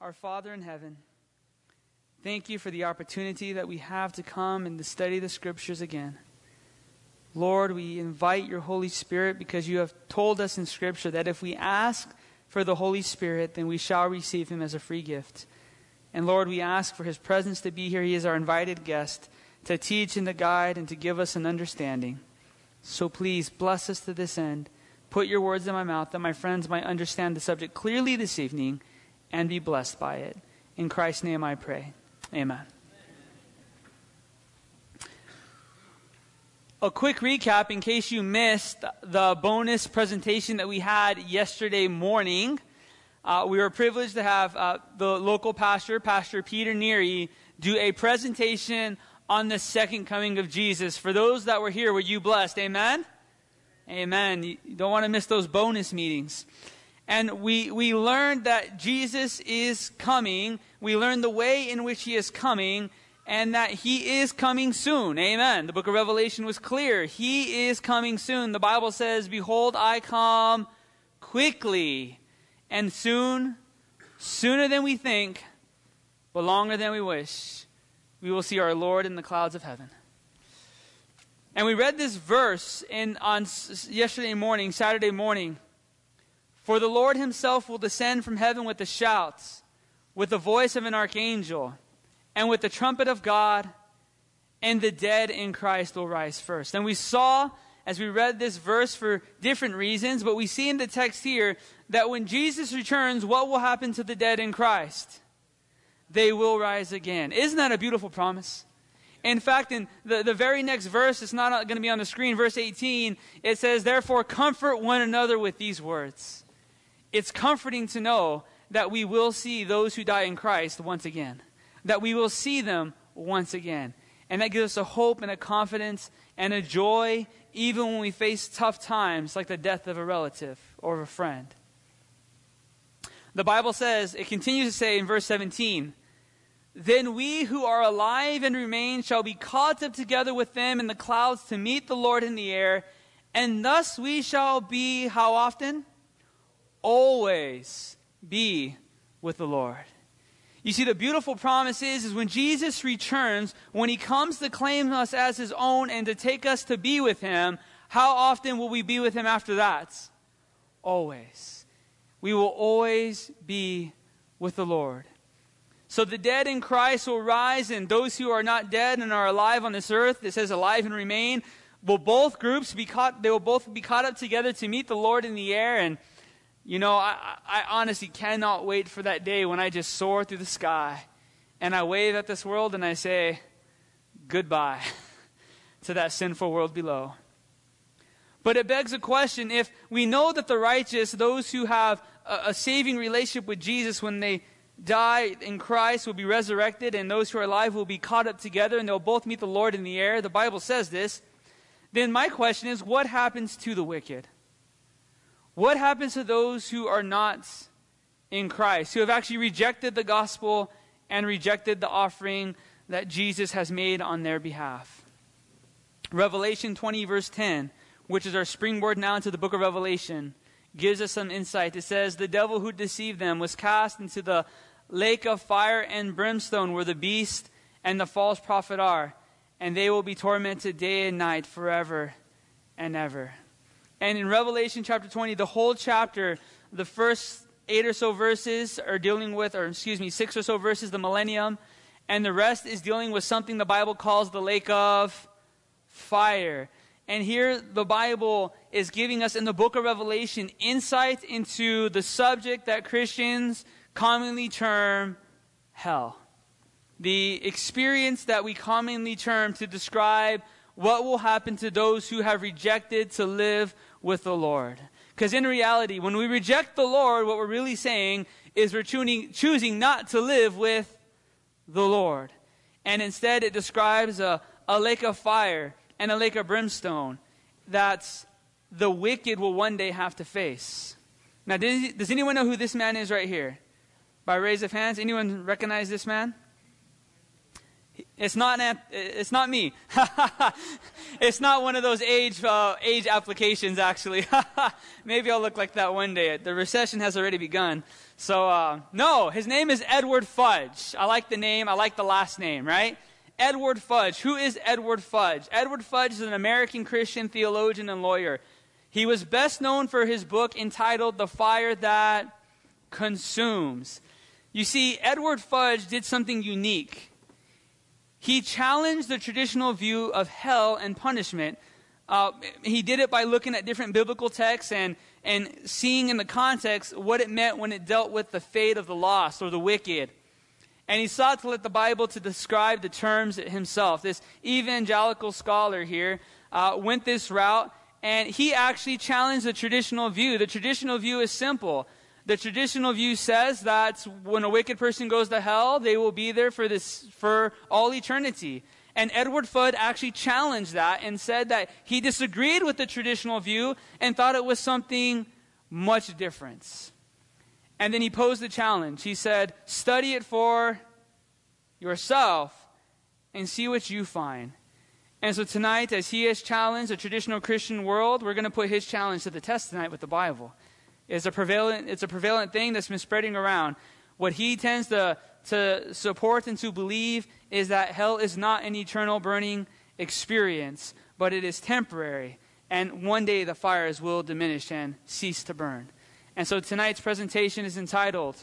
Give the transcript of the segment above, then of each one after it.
Our Father in heaven, thank you for the opportunity that we have to come and to study the Scriptures again. Lord, we invite your Holy Spirit because you have told us in Scripture that if we ask for the Holy Spirit, then we shall receive him as a free gift. And Lord, we ask for his presence to be here. He is our invited guest to teach and to guide and to give us an understanding. So please bless us to this end. Put your words in my mouth that my friends might understand the subject clearly this evening and be blessed by it. In Christ's name I pray. Amen. A quick recap in case you missed the bonus presentation that we had yesterday morning. We were privileged to have the local pastor, Pastor Peter Neary, do a presentation on the second coming of Jesus. For those that were here, were you blessed? Amen? Amen. You don't want to miss those bonus meetings. And we learned that Jesus is coming. We learned the way in which he is coming and that he is coming soon. Amen. The book of Revelation was clear. He is coming soon. The Bible says, "Behold, I come quickly." And soon, sooner than we think, but longer than we wish, we will see our Lord in the clouds of heaven. And we read this verse on yesterday morning, Saturday morning. "For the Lord himself will descend from heaven with a shout, with the voice of an archangel, and with the trumpet of God, and the dead in Christ will rise first." And we saw, as we read this verse for different reasons, but we see in the text here that when Jesus returns, what will happen to the dead in Christ? They will rise again. Isn't that a beautiful promise? In fact, in the very next verse, it's not going to be on the screen, verse 18, it says, "Therefore comfort one another with these words." It's comforting to know that we will see those who die in Christ once again. That we will see them once again. And that gives us a hope and a confidence and a joy even when we face tough times like the death of a relative or of a friend. The Bible says, it continues to say in verse 17, "Then we who are alive and remain shall be caught up together with them in the clouds to meet the Lord in the air. And thus we shall be," how often? "Always be with the Lord." You see, the beautiful promise is when Jesus returns, when he comes to claim us as his own and to take us to be with him, how often will we be with him after that? Always. We will always be with the Lord. So the dead in Christ will rise, and those who are not dead and are alive on this earth, it says alive and remain, will both groups they will both be caught up together to meet the Lord in the air. And you know, I honestly cannot wait for that day when I just soar through the sky and I wave at this world and I say goodbye to that sinful world below. But it begs a question, if we know that the righteous, those who have a saving relationship with Jesus when they die in Christ will be resurrected, and those who are alive will be caught up together and they'll both meet the Lord in the air, the Bible says this, then my question is, what happens to the wicked? What happens to those who are not in Christ, who have actually rejected the gospel and rejected the offering that Jesus has made on their behalf? Revelation 20 verse 10, which is our springboard now into the book of Revelation, gives us some insight. It says, "The devil who deceived them was cast into the lake of fire and brimstone where the beast and the false prophet are, and they will be tormented day and night forever and ever." And in Revelation chapter 20, the whole chapter, the first 8 or so verses are dealing with, 6 or so verses, the millennium. And the rest is dealing with something the Bible calls the lake of fire. And here the Bible is giving us in the book of Revelation insight into the subject that Christians commonly term hell. The experience that we commonly term to describe what will happen to those who have rejected to live with the Lord. Because in reality, when we reject the Lord, what we're really saying is we're choosing not to live with the Lord. And instead it describes a lake of fire and a lake of brimstone that the wicked will one day have to face. Now, does anyone know who this man is right here? By raise of hands, anyone recognize this man? It's not me. It's not one of those age applications, actually. Maybe I'll look like that one day. The recession has already begun. So, no, his name is Edward Fudge. I like the name. I like the last name, right? Edward Fudge. Who is Edward Fudge? Edward Fudge is an American Christian theologian and lawyer. He was best known for his book entitled The Fire That Consumes. You see, Edward Fudge did something unique. He challenged the traditional view of hell and punishment. He did it by looking at different biblical texts and seeing in the context what it meant when it dealt with the fate of the lost or the wicked. And he sought to let the Bible to describe the terms himself. This evangelical scholar here went this route, and he actually challenged the traditional view. The traditional view is simple. The traditional view says that when a wicked person goes to hell, they will be there for all eternity. And Edward Fudge actually challenged that and said that he disagreed with the traditional view and thought it was something much different. And then he posed the challenge. He said, study it for yourself and see what you find. And so tonight, as he has challenged the traditional Christian world, we're going to put his challenge to the test tonight with the Bible. It's a prevalent thing that's been spreading around. What he tends to support and to believe is that hell is not an eternal burning experience, but it is temporary. And one day the fires will diminish and cease to burn. And so tonight's presentation is entitled,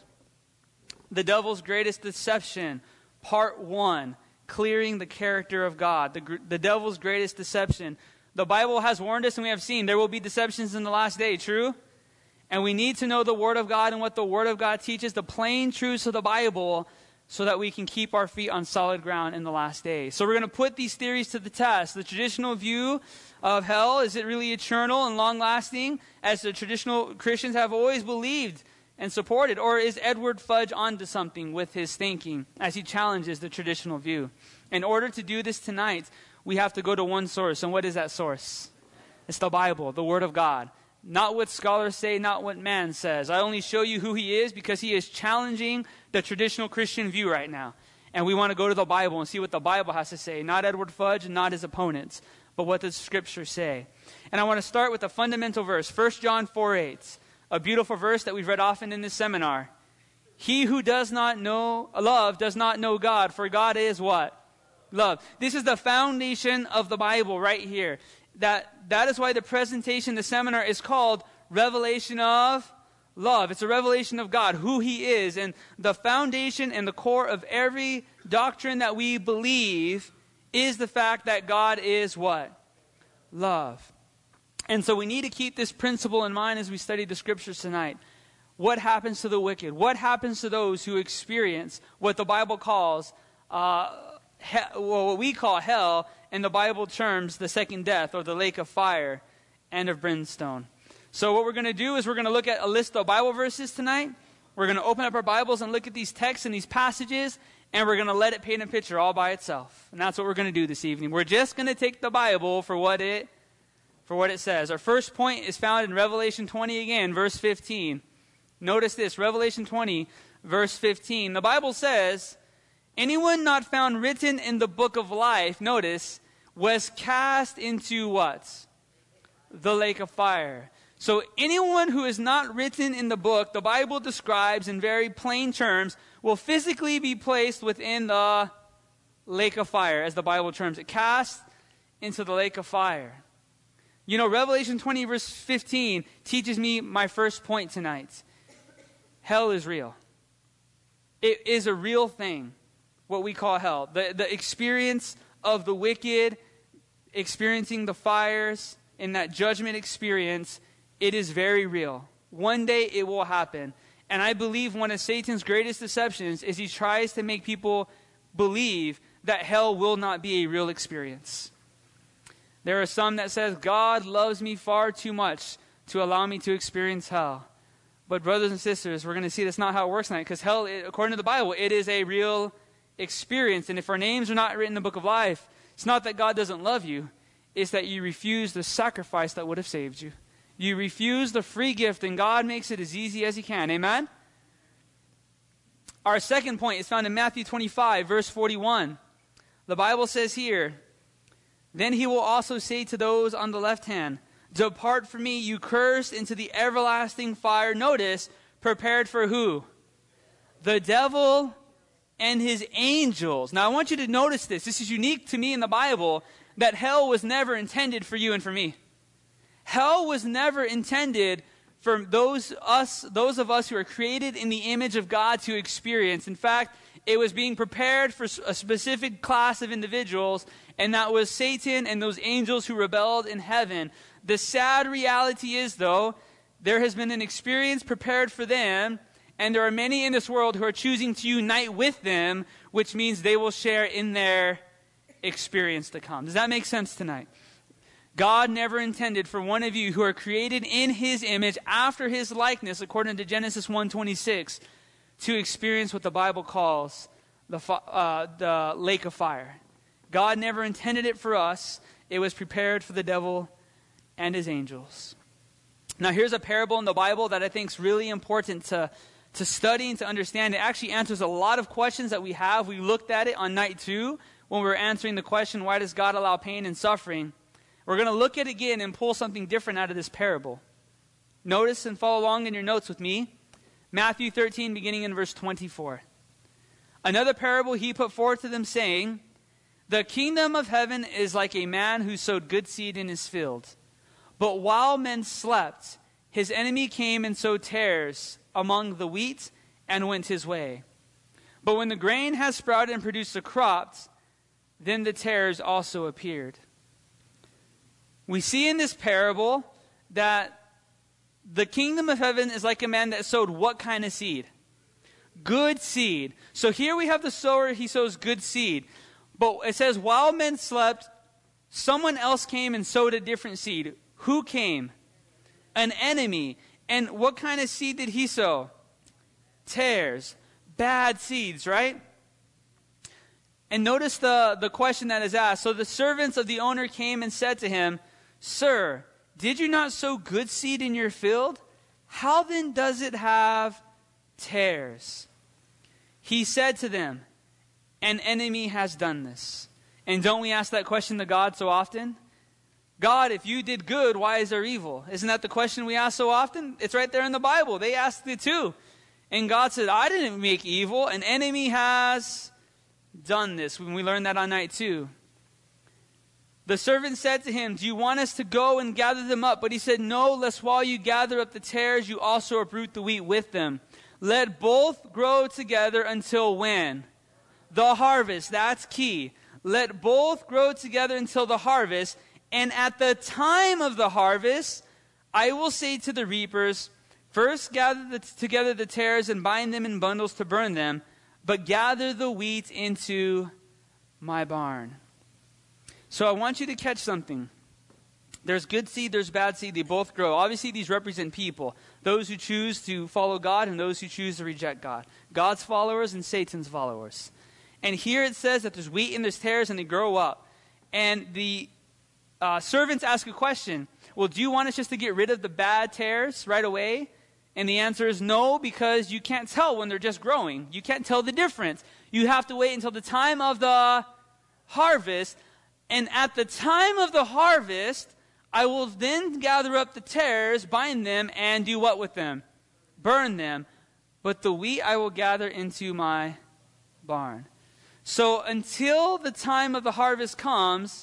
The Devil's Greatest Deception, Part 1, Clearing the Character of God. The devil's greatest deception. The Bible has warned us, and we have seen there will be deceptions in the last day, true? And we need to know the Word of God and what the Word of God teaches, the plain truths of the Bible, so that we can keep our feet on solid ground in the last days. So we're going to put these theories to the test. The traditional view of hell, is it really eternal and long-lasting, as the traditional Christians have always believed and supported? Or is Edward Fudge onto something with his thinking as he challenges the traditional view? In order to do this tonight, we have to go to one source. And what is that source? It's the Bible, the Word of God. Not what scholars say, not what man says. I only show you who he is because he is challenging the traditional Christian view right now. And we want to go to the Bible and see what the Bible has to say. Not Edward Fudge and not his opponents, but what does Scripture say? And I want to start with a fundamental verse, 1 John 4:8, a beautiful verse that we've read often in this seminar. He who does not know love does not know God, for God is what? Love. This is the foundation of the Bible right here. That is why the presentation, the seminar, is called Revelation of Love. It's a revelation of God, who He is, and the foundation and the core of every doctrine that we believe is the fact that God is what? Love. And so we need to keep this principle in mind as we study the Scriptures tonight. What happens to the wicked? What happens to those who experience what the Bible calls, what we call hell, in the Bible terms, the second death, or the lake of fire and of brimstone? So what we're going to do is we're going to look at a list of Bible verses tonight. We're going to open up our Bibles and look at these texts and these passages, and we're going to let it paint a picture all by itself. And that's what we're going to do this evening. We're just going to take the Bible for what it says. Our first point is found in Revelation 20 again, verse 15. Notice this, Revelation 20, verse 15. The Bible says, anyone not found written in the book of life, notice, was cast into what? The lake of fire. So anyone who is not written in the book, the Bible describes in very plain terms, will physically be placed within the lake of fire, as the Bible terms it, cast into the lake of fire. You know, Revelation 20 verse 15 teaches me my first point tonight. Hell is real. It is a real thing, what we call hell. The experience of the wicked, experiencing the fires in that judgment experience, it is very real. One day it will happen. And I believe one of Satan's greatest deceptions is he tries to make people believe that hell will not be a real experience. There are some that says, God loves me far too much to allow me to experience hell. But brothers and sisters, we're going to see that's not how it works tonight. Because hell, according to the Bible, it is a real experience. And if our names are not written in the book of life, it's not that God doesn't love you. It's that you refuse the sacrifice that would have saved you. You refuse the free gift, and God makes it as easy as He can. Amen? Our second point is found in Matthew 25, verse 41. The Bible says here, then he will also say to those on the left hand, depart from me, you cursed, into the everlasting fire. Notice, prepared for who? The devil and his angels. Now I want you to notice this. This is unique to me in the Bible, that hell was never intended for you and for me. Hell was never intended for those of us who are created in the image of God to experience. In fact, it was being prepared for a specific class of individuals, and that was Satan and those angels who rebelled in heaven. The sad reality is, though, there has been an experience prepared for them, and there are many in this world who are choosing to unite with them, which means they will share in their experience to come. Does that make sense tonight? God never intended for one of you who are created in his image after his likeness, according to Genesis 1:26, to experience what the Bible calls the lake of fire. God never intended it for us. It was prepared for the devil and his angels. Now here's a parable in the Bible that I think is really important to study and to understand. It actually answers a lot of questions that we have. We looked at it on night 2 when we were answering the question, why does God allow pain and suffering? We're going to look at it again and pull something different out of this parable. Notice and follow along in your notes with me. Matthew 13, beginning in verse 24. Another parable he put forth to them, saying, the kingdom of heaven is like a man who sowed good seed in his field. But while men slept, his enemy came and sowed tares among the wheat and went his way. But when the grain has sprouted and produced the crops, then the tares also appeared. We see in this parable that the kingdom of heaven is like a man that sowed what kind of seed? Good seed. So here we have the sower, he sows good seed. But it says, while men slept, someone else came and sowed a different seed. Who came? An enemy. And what kind of seed did he sow? Tares. Bad seeds, right? And notice the question that is asked. So the servants of the owner came and said to him, Sir, did you not sow good seed in your field? How then does it have tares? He said to them, an enemy has done this. And don't we ask that question to God so often? God, if you did good, why is there evil? Isn't that the question we ask so often? It's right there in the Bible. They asked it too. And God said, I didn't make evil. An enemy has done this. When we learned that on night 2. The servant said to him, do you want us to go and gather them up? But he said, no, lest while you gather up the tares, you also uproot the wheat with them. Let both grow together until when? The harvest. That's key. Let both grow together until the harvest. And at the time of the harvest, I will say to the reapers, first gather together the tares and bind them in bundles to burn them, but gather the wheat into my barn. So I want you to catch something. There's good seed, there's bad seed, they both grow. Obviously these represent people. Those who choose to follow God and those who choose to reject God. God's followers and Satan's followers. And here it says that there's wheat and there's tares and they grow up. And the servants ask a question. Well, do you want us just to get rid of the bad tares right away? And the answer is no, because you can't tell when they're just growing. You can't tell the difference. You have to wait until the time of the harvest. And at the time of the harvest, I will then gather up the tares, bind them, and do what with them? Burn them. But the wheat I will gather into my barn. So until the time of the harvest comes,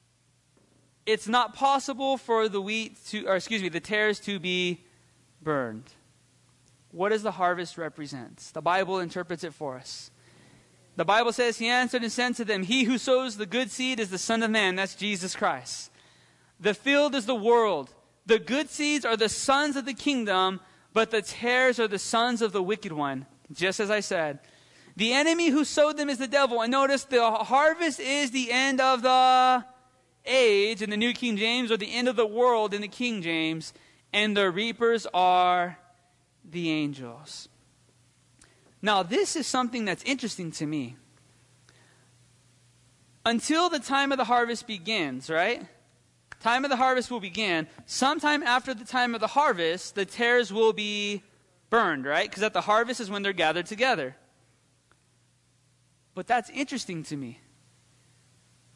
it's not possible for the tares to be burned. What does the harvest represent? The Bible interprets it for us. The Bible says, he answered and said to them, he who sows the good seed is the Son of Man. That's Jesus Christ. The field is the world. The good seeds are the sons of the kingdom, but the tares are the sons of the wicked one. Just as I said. The enemy who sowed them is the devil. And notice the harvest is the end of the age in the New King James, or the end of the world in the King James. And the reapers are the angels. Now, this is something that's interesting to me. Until the time of the harvest begins, right? Time of the harvest will begin. Sometime after the time of the harvest, the tares will be burned, right? Because at the harvest is when they're gathered together. But that's interesting to me.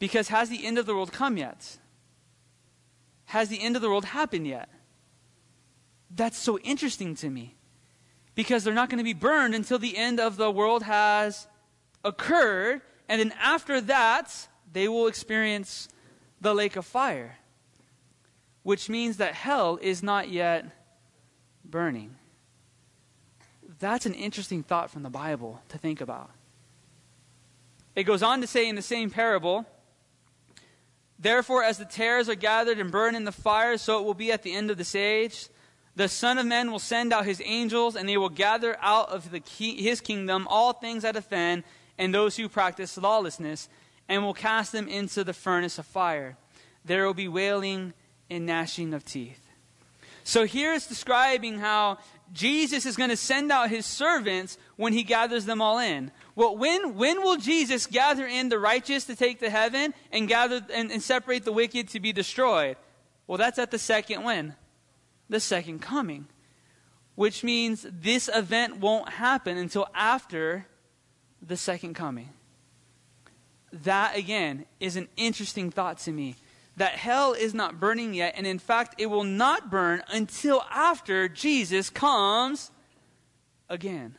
Because has the end of the world come yet? Has the end of the world happened yet? That's so interesting to me. Because they're not going to be burned until the end of the world has occurred. And then after that, they will experience the lake of fire. Which means that hell is not yet burning. That's an interesting thought from the Bible to think about. It goes on to say in the same parable, therefore, as the tares are gathered and burned in the fire, so it will be at the end of this age. The Son of Man will send out his angels, and they will gather out of his kingdom all things that offend, and those who practice lawlessness, and will cast them into the furnace of fire. There will be wailing and gnashing of teeth. So here it's describing how Jesus is going to send out his servants when he gathers them all in. Well, when will Jesus gather in the righteous to take to heaven and gather and separate the wicked to be destroyed? Well, that's at the second when? The second coming. Which means this event won't happen until after the second coming. That, again, is an interesting thought to me. That hell is not burning yet, and in fact, it will not burn until after Jesus comes again.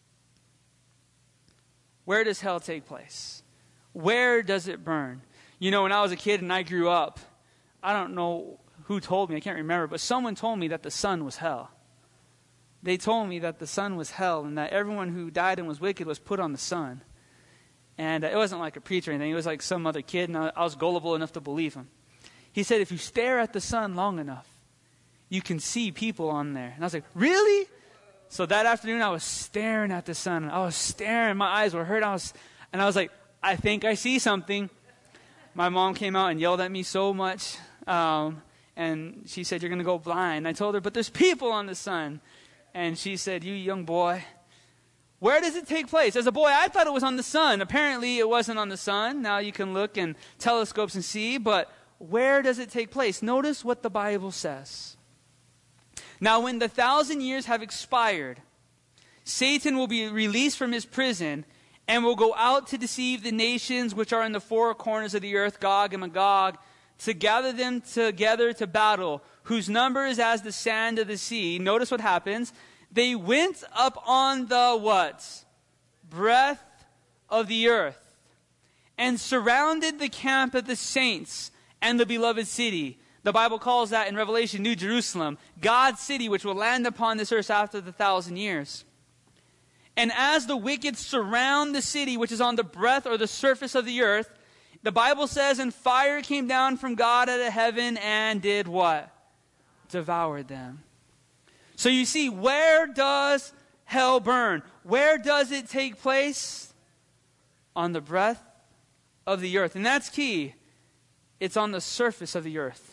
Where does hell take place? Where does it burn? You know, when I was a kid and I grew up, I don't know who told me, I can't remember, but someone told me that the sun was hell. They told me that the sun was hell and that everyone who died and was wicked was put on the sun. And it wasn't like a preacher or anything. It was like some other kid, and I was gullible enough to believe him. He said, if you stare at the sun long enough, you can see people on there. And I was like, really? So that afternoon, I was staring at the sun. I was staring. My eyes were hurt. And I was like, I think I see something. My mom came out and yelled at me so much. And she said, you're going to go blind. I told her, but there's people on the sun. And she said, you young boy, where does it take place? As a boy, I thought it was on the sun. Apparently, it wasn't on the sun. Now you can look in telescopes and see, but where does it take place? Notice what the Bible says. Now, when the 1,000 years have expired, Satan will be released from his prison and will go out to deceive the nations which are in the four corners of the earth, Gog and Magog, to gather them together to battle, whose number is as the sand of the sea. Notice what happens. They went up on the what? Breadth of the earth, and surrounded the camp of the saints and the beloved city. The Bible calls that in Revelation New Jerusalem, God's city, which will land upon this earth after the 1,000 years. And as the wicked surround the city, which is on the breadth or the surface of the earth, the Bible says, and fire came down from God out of heaven and did what? Devoured them. So you see, where does hell burn? Where does it take place? On the breadth of the earth. And that's key. It's on the surface of the earth.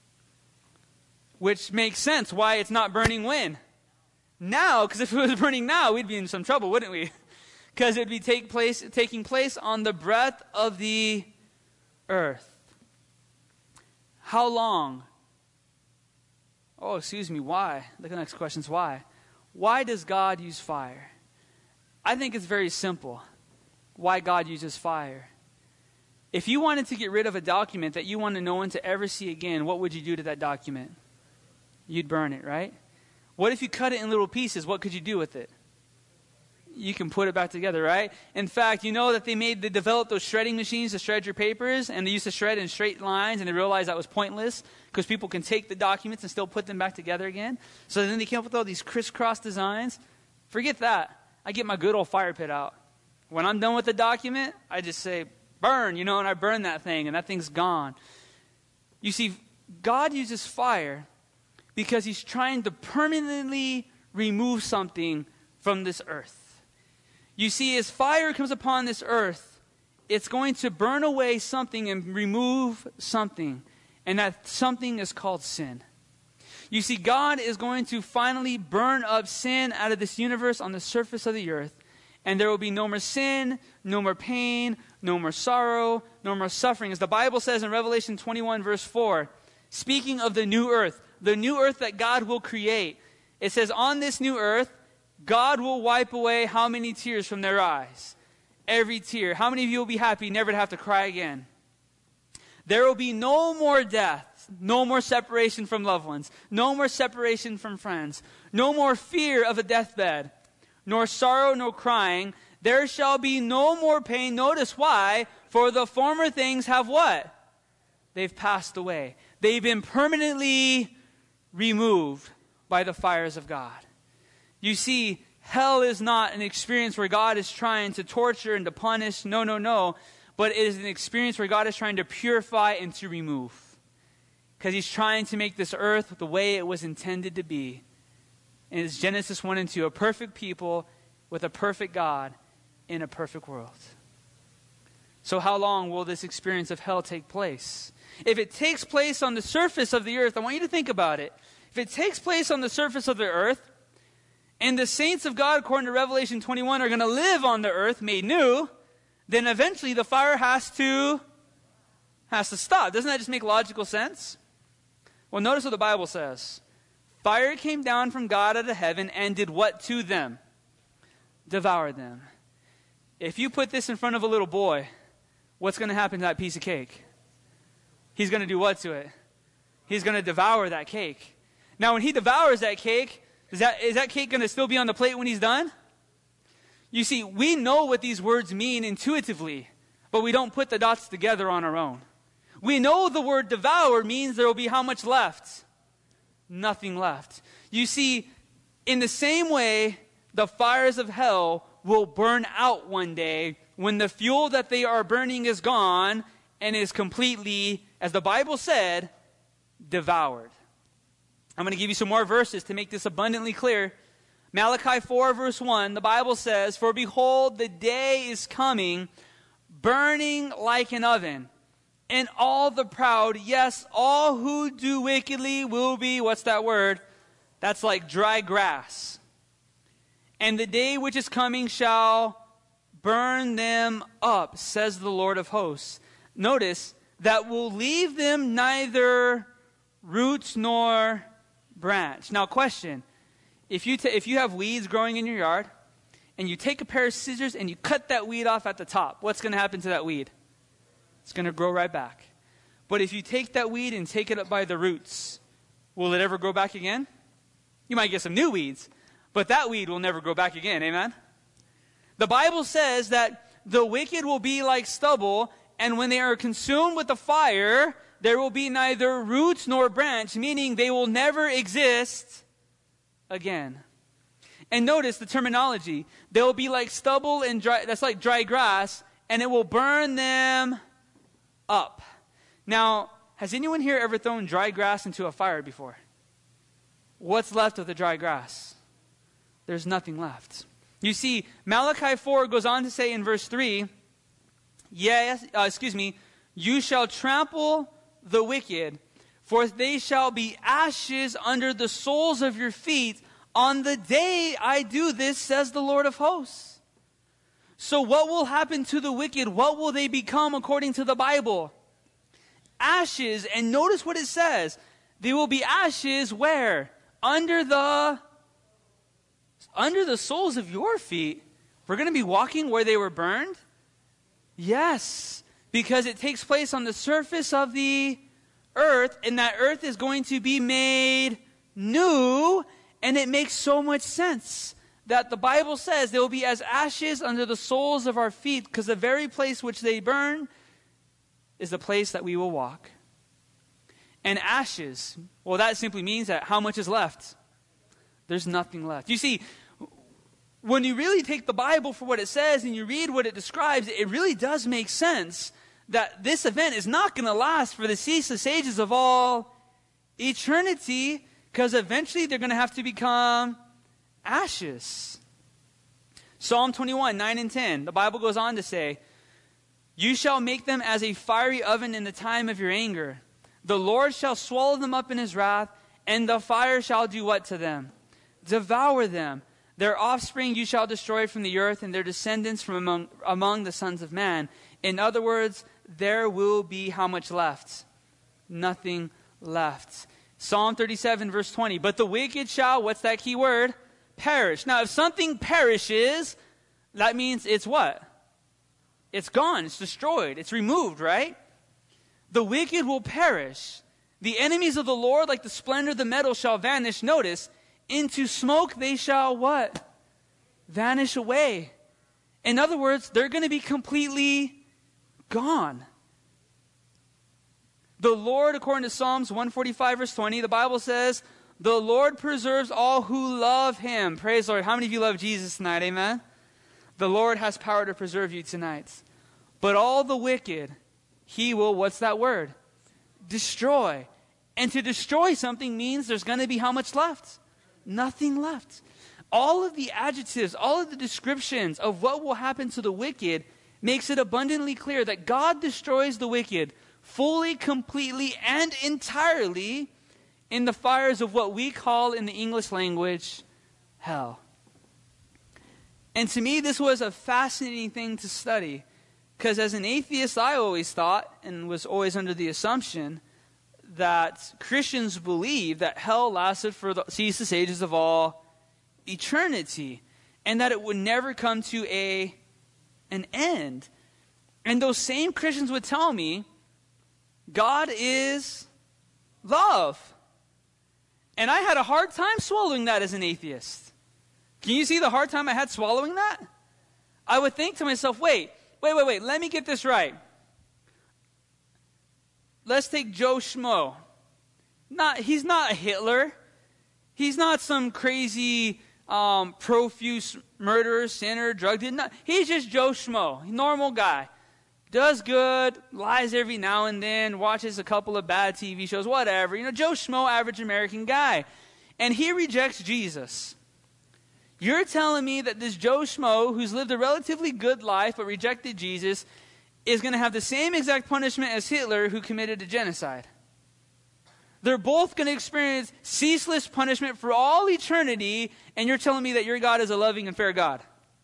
Which makes sense why it's not burning when? Now, because if it was burning now, we'd be in some trouble, wouldn't we? Because it would be taking place on the breadth of the earth. How long? Oh, excuse me, why? The next question is why? Why does God use fire? I think it's very simple. Why God uses fire. If you wanted to get rid of a document that you wanted no one to ever see again, what would you do to that document? You'd burn it, right? What if you cut it in little pieces? What could you do with it? You can put it back together, right? In fact, you know that they developed those shredding machines to shred your papers, and they used to shred in straight lines, and they realized that was pointless because people can take the documents and still put them back together again. So then they came up with all these crisscross designs. Forget that. I get my good old fire pit out. When I'm done with the document, I just say, burn, and I burn that thing, and that thing's gone. You see, God uses fire because he's trying to permanently remove something from this earth. You see, as fire comes upon this earth, it's going to burn away something and remove something. And that something is called sin. You see, God is going to finally burn up sin out of this universe on the surface of the earth. And there will be no more sin, no more pain, no more sorrow, no more suffering. As the Bible says in Revelation 21 verse 4, speaking of the new earth that God will create, it says, on this new earth, God will wipe away how many tears from their eyes? Every tear. How many of you will be happy never to have to cry again? There will be no more death, no more separation from loved ones, no more separation from friends, no more fear of a deathbed, nor sorrow, nor crying. There shall be no more pain. Notice why? For the former things have what? They've passed away. They've been permanently removed by the fires of God. You see, hell is not an experience where God is trying to torture and to punish. No. But it is an experience where God is trying to purify and to remove. Because he's trying to make this earth the way it was intended to be. And it's Genesis 1 and 2, a perfect people with a perfect God in a perfect world. So how long will this experience of hell take place? If it takes place on the surface of the earth, I want you to think about it. If it takes place on the surface of the earth, and the saints of God, according to Revelation 21, are going to live on the earth made new, then eventually the fire has to stop. Doesn't that just make logical sense? Well, notice what the Bible says. Fire came down from God out of heaven and did what to them? Devoured them. If you put this in front of a little boy, what's going to happen to that piece of cake? He's going to do what to it? He's going to devour that cake. Now, when he devours that cake, is that cake going to still be on the plate when he's done? You see, we know what these words mean intuitively, but we don't put the dots together on our own. We know the word devour means there will be how much left? Nothing left. You see, in the same way, the fires of hell will burn out one day when the fuel that they are burning is gone and is completely, as the Bible said, devoured. I'm going to give you some more verses to make this abundantly clear. Malachi 4 verse 1, the Bible says, "For behold, the day is coming, burning like an oven, and all the proud, yes, all who do wickedly will be," what's that word? That's like dry grass. "And the day which is coming shall burn them up, says the Lord of hosts." Notice, that will leave them neither roots nor branch. Now, question. If you have weeds growing in your yard, and you take a pair of scissors and you cut that weed off at the top, what's going to happen to that weed? It's going to grow right back. But if you take that weed and take it up by the roots, will it ever grow back again? You might get some new weeds, but that weed will never grow back again. Amen? The Bible says that the wicked will be like stubble, and when they are consumed with the fire, there will be neither roots nor branch, meaning they will never exist again. And notice the terminology. They will be like stubble and dry, that's like dry grass, and it will burn them up. Now, has anyone here ever thrown dry grass into a fire before? What's left of the dry grass? There's nothing left. You see, Malachi 4 goes on to say in verse 3, "You shall trample the wicked, for they shall be ashes under the soles of your feet on the day I do this, says the Lord of hosts." So what will happen to the wicked? What will they become according to the Bible? Ashes. And notice what it says. They will be ashes where? Under the soles of your feet. We're going to be walking where they were burned? Yes, because it takes place on the surface of the earth, and that earth is going to be made new, and it makes so much sense that the Bible says they will be as ashes under the soles of our feet, because the very place which they burn is the place that we will walk. And ashes, well, that simply means that how much is left? There's nothing left. You see, when you really take the Bible for what it says and you read what it describes, it really does make sense that this event is not going to last for the ceaseless ages of all eternity, because eventually they're going to have to become ashes. Psalm 21, 9 and 10, the Bible goes on to say, "You shall make them as a fiery oven in the time of your anger. The Lord shall swallow them up in his wrath, and the fire shall do what to them? Devour them. Their offspring you shall destroy from the earth, and their descendants from among the sons of man." In other words, there will be how much left? Nothing left. Psalm 37 verse 20, "But the wicked shall," what's that key word? Perish. Now, if something perishes, that means it's what? It's gone. It's destroyed. It's removed, right? The wicked will perish. The enemies of the Lord, like the splendor of the metal, shall vanish. Notice, into smoke they shall what? Vanish away. In other words, they're going to be completely gone. The Lord, according to Psalms 145, verse 20, the Bible says, the Lord preserves all who love him. Praise the Lord. How many of you love Jesus tonight? Amen? The Lord has power to preserve you tonight. But all the wicked, he will, what's that word? Destroy. And to destroy something means there's going to be how much left? Nothing left. All of the adjectives, all of the descriptions of what will happen to the wicked makes it abundantly clear that God destroys the wicked fully, completely, and entirely in the fires of what we call in the English language, hell. And to me, this was a fascinating thing to study, because as an atheist, I always thought, and was always under the assumption, that Christians believe that hell lasted for the ceaseless ages of all eternity, and that it would never come to an end. And those same Christians would tell me, God is love. And I had a hard time swallowing that as an atheist. Can you see the hard time I had swallowing that? I would think to myself, wait, let me get this right. Let's take Joe Schmo. He's not a Hitler. He's not some crazy profuse murderer, sinner, drug dealer. He's just Joe Schmo, normal guy. Does good, lies every now and then, watches a couple of bad TV shows, whatever. Joe Schmo, average American guy. And he rejects Jesus. You're telling me that this Joe Schmo, who's lived a relatively good life but rejected Jesus, is going to have the same exact punishment as Hitler, who committed a genocide. They're both going to experience ceaseless punishment for all eternity, and you're telling me that your God is a loving and fair God.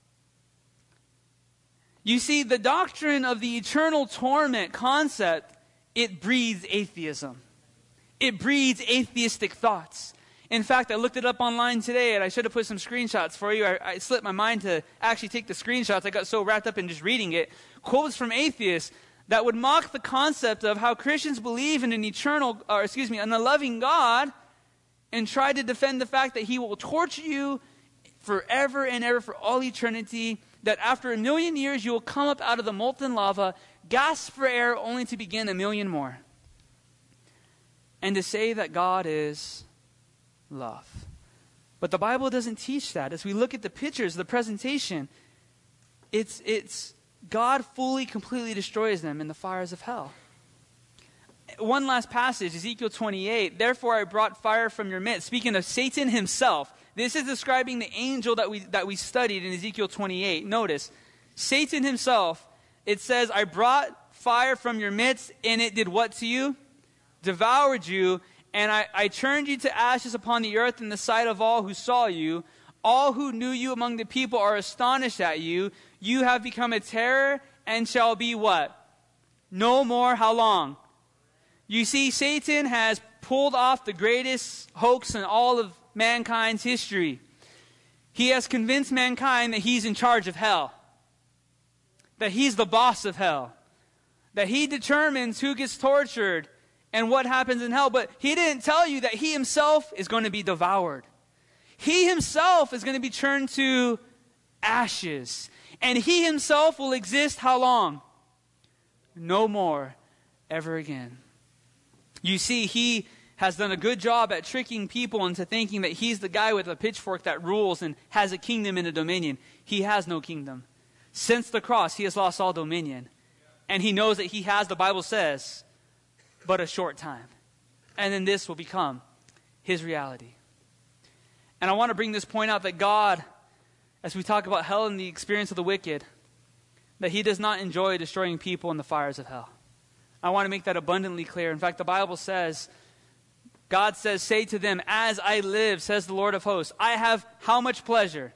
You see, the doctrine of the eternal torment concept, it breeds atheism. It breeds atheistic thoughts. In fact, I looked it up online today, and I should have put some screenshots for you. I slipped my mind to actually take the screenshots. I got so wrapped up in just reading it. Quotes from atheists that would mock the concept of how Christians believe in in a loving God, and try to defend the fact that he will torture you forever and ever for all eternity, that after 1 million years you will come up out of the molten lava, gasp for air, only to begin 1 million more. And to say that God is love. But the Bible doesn't teach that. As we look at the pictures, the presentation, it's God fully, completely destroys them in the fires of hell. One last passage, Ezekiel 28. Therefore I brought fire from your midst. Speaking of Satan himself, this is describing the angel that we studied in Ezekiel 28. Notice, Satan himself, it says, I brought fire from your midst, and it did what to you? Devoured you, and I turned you to ashes upon the earth in the sight of all who saw you. All who knew you among the people are astonished at you. You have become a terror and shall be what? No more. How long? You see, Satan has pulled off the greatest hoax in all of mankind's history. He has convinced mankind that he's in charge of hell. That he's the boss of hell. That he determines who gets tortured and what happens in hell. But he didn't tell you that he himself is going to be devoured. He himself is going to be turned to ashes. And he himself will exist how long? No more, ever again. You see, he has done a good job at tricking people into thinking that he's the guy with a pitchfork that rules and has a kingdom and a dominion. He has no kingdom. Since the cross, he has lost all dominion. And he knows that he has, the Bible says, but a short time. And then this will become his reality. And I want to bring this point out that God, as we talk about hell and the experience of the wicked, that he does not enjoy destroying people in the fires of hell. I want to make that abundantly clear. In fact, the Bible says, God says, say to them, as I live, says the Lord of hosts, I have how much pleasure?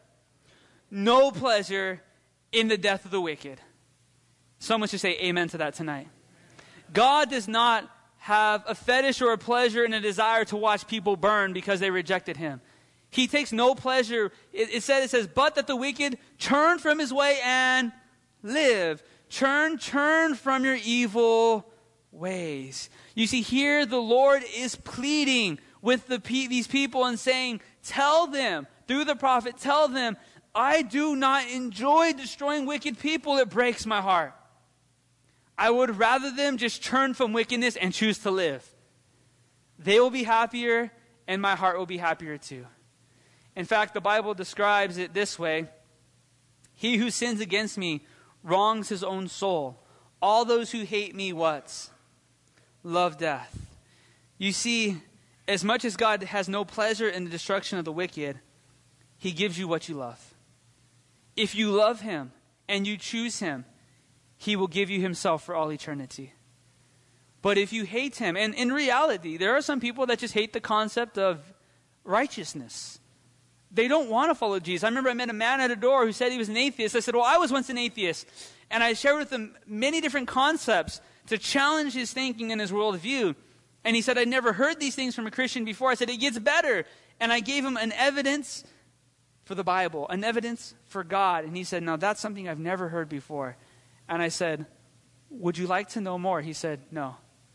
No pleasure in the death of the wicked. Someone should say amen to that tonight. God does not have a fetish or a pleasure and a desire to watch people burn because they rejected him. He takes no pleasure. It says, but that the wicked turn from his way and live. Turn from your evil ways. You see, here the Lord is pleading with these people and saying, tell them, through the prophet, tell them, I do not enjoy destroying wicked people. It breaks my heart. I would rather them just turn from wickedness and choose to live. They will be happier, and my heart will be happier too. In fact, the Bible describes it this way. He who sins against me wrongs his own soul. All those who hate me, what? Love death. You see, as much as God has no pleasure in the destruction of the wicked, he gives you what you love. If you love him and you choose him, he will give you himself for all eternity. But if you hate him, and in reality, there are some people that just hate the concept of righteousness. They don't want to follow Jesus. I remember I met a man at a door who said he was an atheist. I said, well, I was once an atheist. And I shared with him many different concepts to challenge his thinking and his worldview. And he said, I'd never heard these things from a Christian before. I said, it gets better. And I gave him an evidence for the Bible, an evidence for God. And he said, no, that's something I've never heard before. And I said, would you like to know more? He said, no.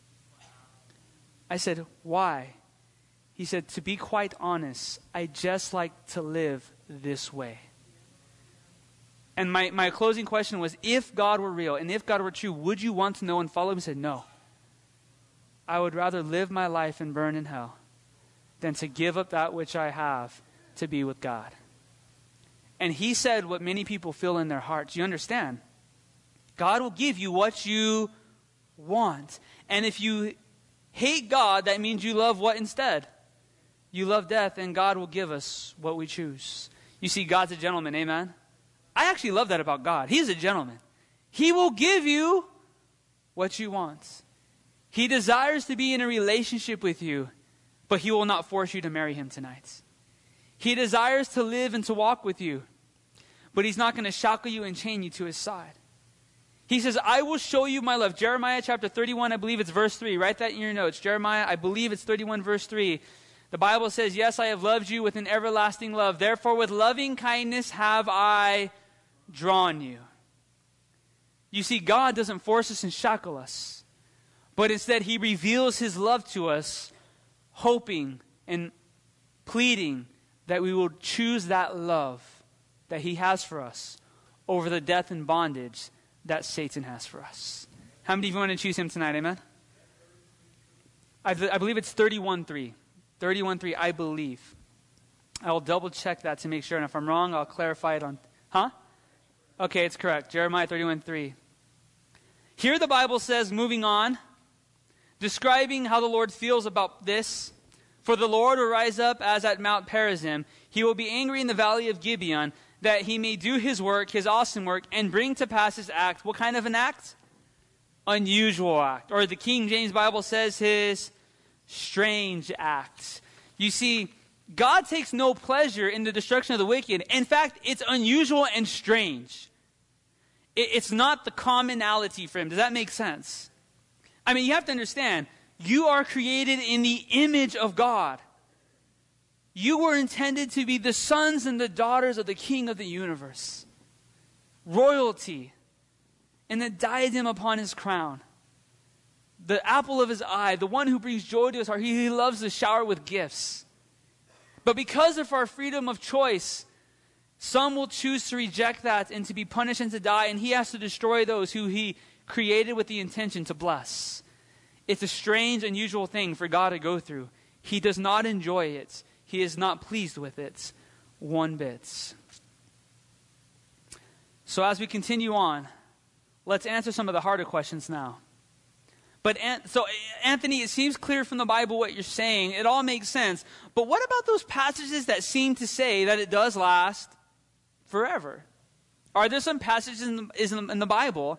I said, why? He said, to be quite honest, I just like to live this way. And my closing question was, if God were real and if God were true, would you want to know and follow him? He said, no. I would rather live my life and burn in hell than to give up that which I have to be with God. And he said what many people feel in their hearts. You understand? God will give you what you want. And if you hate God, that means you love what instead? You love death, and God will give us what we choose. You see, God's a gentleman, amen? I actually love that about God. He's a gentleman. He will give you what you want. He desires to be in a relationship with you, but he will not force you to marry him tonight. He desires to live and to walk with you, but he's not going to shackle you and chain you to his side. He says, I will show you my love. Jeremiah chapter 31, I believe it's verse 3. Write that in your notes. Jeremiah, I believe it's 31 verse 3. The Bible says, yes, I have loved you with an everlasting love. Therefore, with loving kindness have I drawn you. You see, God doesn't force us and shackle us, but instead he reveals his love to us, hoping and pleading that we will choose that love that he has for us over the death and bondage that Satan has for us. How many of you want to choose him tonight? Amen? I believe it's 31:3. 31:3, I believe. I will double check that to make sure. And if I'm wrong, I'll clarify it on... Okay, it's correct. Jeremiah 31:3. Here the Bible says, moving on, describing how the Lord feels about this. For the Lord will rise up as at Mount Perazim. He will be angry in the valley of Gibeon, that he may do his work, his awesome work, and bring to pass his act. What kind of an act? Unusual act. Or the King James Bible says his strange act. You see, God takes no pleasure in the destruction of the wicked. In fact, it's unusual and strange. It's not the commonality for him. Does that make sense? I mean, you have to understand, you are created in the image of God. You were intended to be the sons and the daughters of the King of the universe. Royalty. And the diadem upon his crown. The apple of his eye. The one who brings joy to his heart. He loves to shower with gifts. But because of our freedom of choice, some will choose to reject that and to be punished and to die. And he has to destroy those who he created with the intention to bless. It's a strange, unusual thing for God to go through. He does not enjoy it. He is not pleased with it one bit. So as we continue on, let's answer some of the harder questions now. But so Anthony, it seems clear from the Bible what you're saying. It all makes sense. But what about those passages that seem to say that it does last forever? Are there some passages in the Bible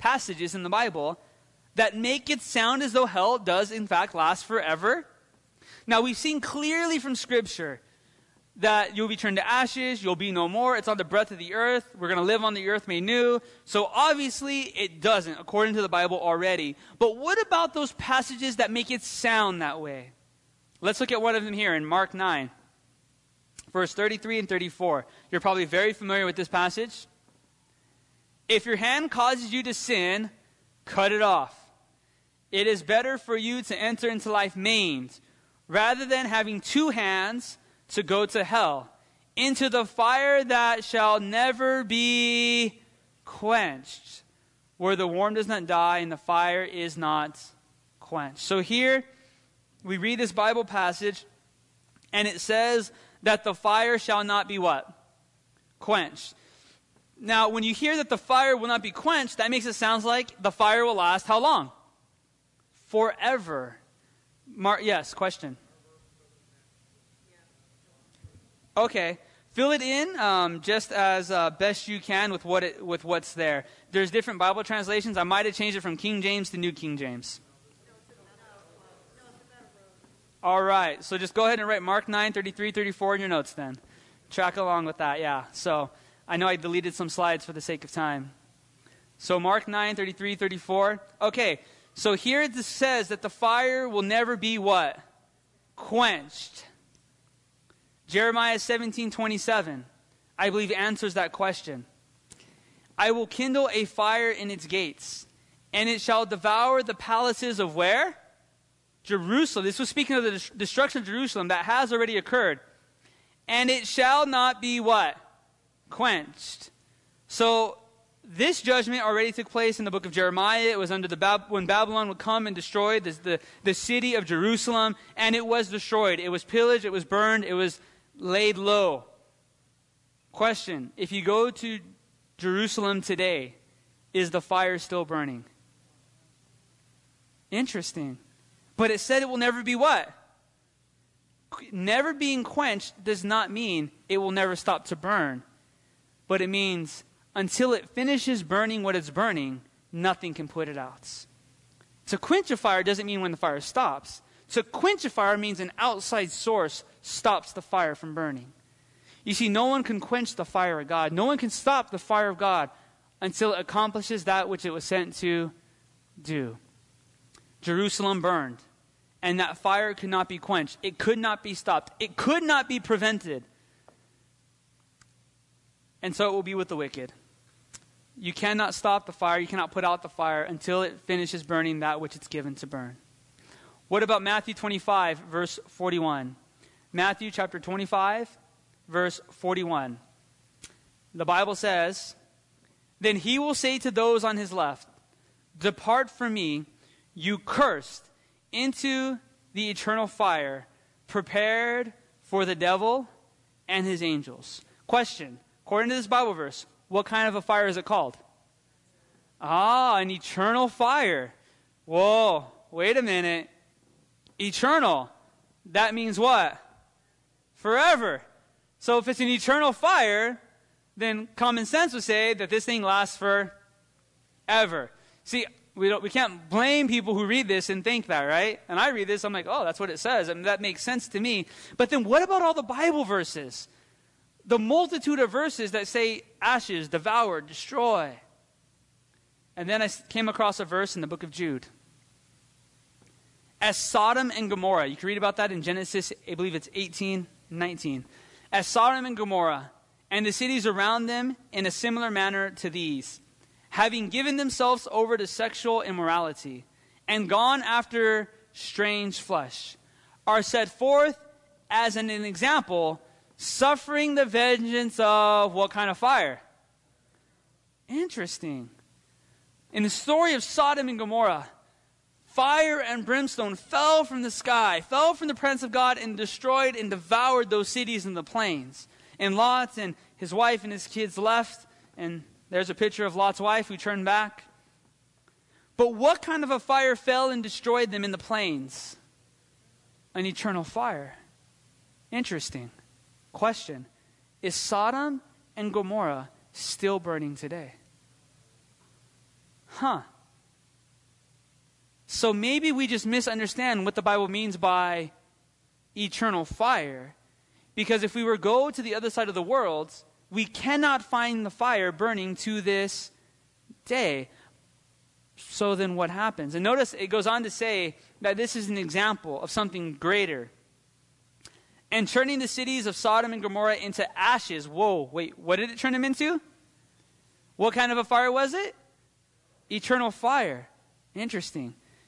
that make it sound as though hell does in fact last forever? Now, we've seen clearly from Scripture that you'll be turned to ashes, you'll be no more. It's on the breadth of the earth. We're going to live on the earth made new. So obviously it doesn't, according to the Bible already. But what about those passages that make it sound that way? Let's look at one of them here in Mark 9, verse 33 and 34. You're probably very familiar with this passage. If your hand causes you to sin, cut it off. it is better for you to enter into life maimed, rather than having 2 hands to go to hell, into the fire that shall never be quenched, where the worm does not die and the fire is not quenched. So here we read this Bible passage, and it says that the fire shall not be what? Quenched. Now, when you hear that the fire will not be quenched, that makes it sound like the fire will last how long? Forever. Yes, question. Okay. Fill it in just as best you can with what's there. There's different Bible translations. I might have changed it from King James to New King James. All right. So just go ahead and write Mark 9, 33, 34 in your notes then. Track along with that, yeah. So I know I deleted some slides for the sake of time. So Mark 9, 33, 34. Okay. So here it says that the fire will never be what? Quenched. Jeremiah 17:27, I believe, answers that question. I will kindle a fire in its gates, and it shall devour the palaces of where? Jerusalem. This was speaking of the destruction of Jerusalem that has already occurred. And it shall not be what? Quenched. So this judgment already took place in the book of Jeremiah. It was under when Babylon would come and destroy the city of Jerusalem, and it was destroyed. It was pillaged, it was burned, it was laid low. Question, if you go to Jerusalem today, is the fire still burning? Interesting. But it said it will never be what? Never being quenched does not mean it will never stop to burn. But it means until it finishes burning what it's burning, nothing can put it out. To quench a fire doesn't mean when the fire stops. To quench a fire means an outside source stops the fire from burning. You see, no one can quench the fire of God. No one can stop the fire of God until it accomplishes that which it was sent to do. Jerusalem burned, and that fire could not be quenched. It could not be stopped. It could not be prevented. And so it will be with the wicked. You cannot stop the fire. You cannot put out the fire until it finishes burning that which it's given to burn. What about Matthew 25, verse 41? Matthew chapter 25, verse 41. The Bible says, then he will say to those on his left, depart from me, you cursed, into the eternal fire, prepared for the devil and his angels. Question, according to this Bible verse, what kind of a fire is it called? An eternal fire. Whoa, wait a minute. Eternal. That means what? Forever. So if it's an eternal fire, then common sense would say that this thing lasts forever. See, we can't blame people who read this and think that, right? And I read this, I'm like, oh, that's what it says. I mean, that makes sense to me. But then what about all the Bible verses? The multitude of verses that say ashes, devour, destroy. And then I came across a verse in the book of Jude. As Sodom and Gomorrah, you can read about that in Genesis, I believe it's 18:19. As Sodom and Gomorrah and the cities around them in a similar manner to these, having given themselves over to sexual immorality and gone after strange flesh, are set forth as an example, suffering the vengeance of what kind of fire? Interesting. In the story of Sodom and Gomorrah, fire and brimstone fell from the sky, fell from the presence of God, and destroyed and devoured those cities and the plains. And Lot and his wife and his kids left, and there's a picture of Lot's wife who turned back. But what kind of a fire fell and destroyed them in the plains? An eternal fire. Interesting. Question, is Sodom and Gomorrah still burning today? So maybe we just misunderstand what the Bible means by eternal fire. Because if we were to go to the other side of the world, we cannot find the fire burning to this day. So then what happens? And notice it goes on to say that this is an example of something greater. And turning the cities of Sodom and Gomorrah into ashes. Whoa, wait, what did it turn them into? What kind of a fire was it? Eternal fire. Interesting.